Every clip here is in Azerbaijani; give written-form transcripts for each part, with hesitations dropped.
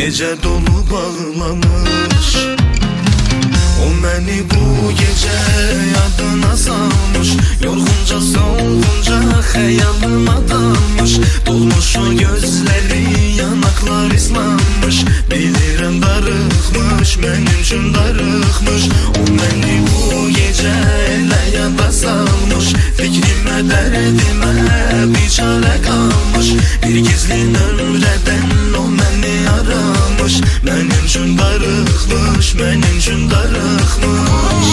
gece dolu bağlamış. O məni bu gece yadına salmış, yorğunca solğunca xəyalıma dalmış. Dolmuş o gözləri, yanaklar islanmış, bilirəm darıxmış, mənim üçün darıxmış. O məni bu gece elə yada salmış, fikrimə dərdimə biçarə qalmış. Bir gizli nömrədən o məni aramış, mənim üçün darıxmış, mənim üçün darıxmış.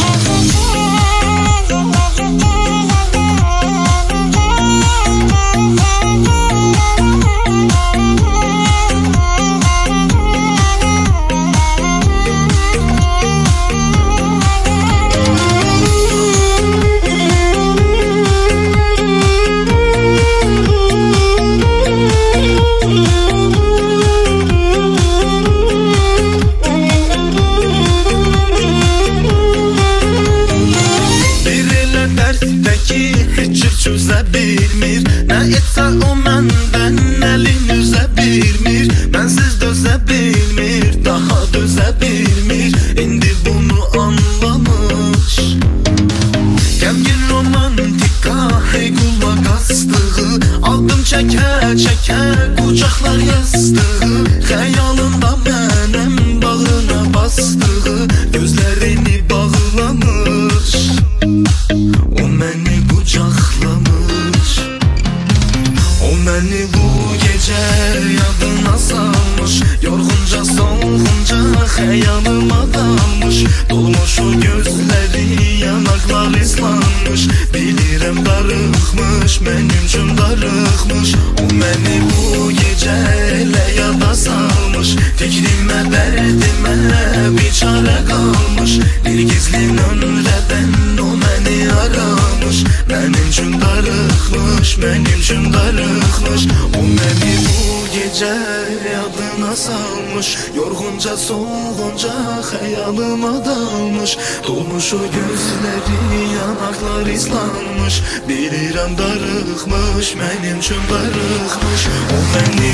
Heç çözə bilmir, nə etsə o məndən əlini üzə bilmir. Mənsiz dözə bilmir, daha dözə bilmir, indi bunu anlamış. Qəmgin romantika, hey qulaq astığı, aldım çəkə çəkə qucaqlar yastığı. Xəyalında mənəm bağrına bastığı, gözlərini bağlamış, o məni qucaqlamış. O məni bu gece yadına salmış, yorğunca solğunca xəyalıma dalmış. Dolmuş o gözləri, yanaklar islanmış, bilirəm darıxmış, mənim üçün darıxmış. O məni bu gece elə yada salmış, fikrimə dərdimə biçarə qalmış. Bir gizli nömrədən o məni aramış, mənim üçün darıxmış, mənim üçün darıxmış. O məni bu gece yadına salmış, yorğunca solğunca xəyalıma dalmış. Dolmuş o gözləri, yanaklar islanmış, bilirəm darıxmış, mənim üçün darıxmış. O məni